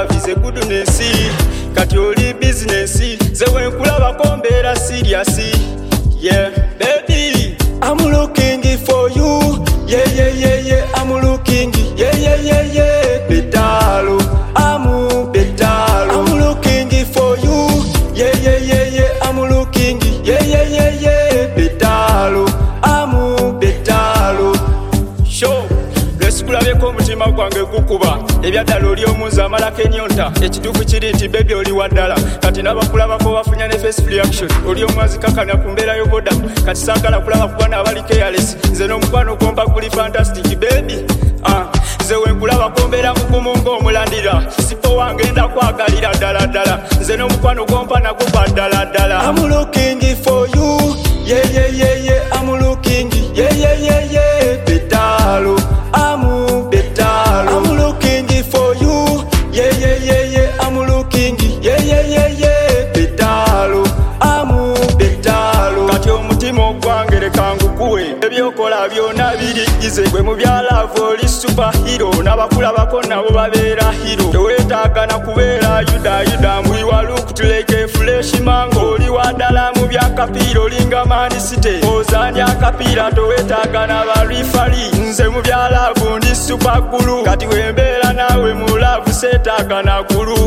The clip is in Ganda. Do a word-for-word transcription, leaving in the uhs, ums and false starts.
love is a goodness. Kati oli business. Ze wenkulabako mbeera serious. Yeah, baby, I'm looking for you. Yeah, yeah, yeah, yeah, I'm looking. Yeah, yeah, yeah, yeah, betalo. I'm betalo. I'm looking for you. Yeah, yeah, yeah, yeah, I'm looking. Yeah, yeah, yeah, yeah, betalo. I'm betalo. Show. Lwesikulabyeko omutima gwange gukuba ebyaddala oli omunzi amalako ennyonta ekituufu kiri nti bebi oli waddala kati n'abakulabako bafunya ne face reaction oli omwazi kakana ku mbeera y'oboda kati saagala kulaba ku bwana abali careless nze n'omukwano gwompa guli fantastic bebi ah, nze wenkulabako mbeera mugumu ng'omulandira sipo wange enda kwagalira ddala ddala nze n'omukwano gwompa nagwo gwa ddala ddala I'm looking for you yeah yeah yeah yeah I'm looking yeah yeah yeah yeah betalo I'm betalo. I'm looking for you. Yeah, yeah, yeah, yeah. I'm looking. Yeah, yeah, yeah, yeah. Betalo. I'm betalo. Kati omutima ogwange leka ngukuwe ebyokola byonna birigize gwe mu byalavu oli superhero n'abakulabako nabo babeera hero teweetaaga na kubeera yuda yuda mbuli waluku tuleke fresh mango oli waddala mu byakapiira olinga manisite ozanya akapiira toweetaaga n'abarifali nze mu byalavu ndi supergulu kati wembeera naawe mu laavu seetaaga na gulu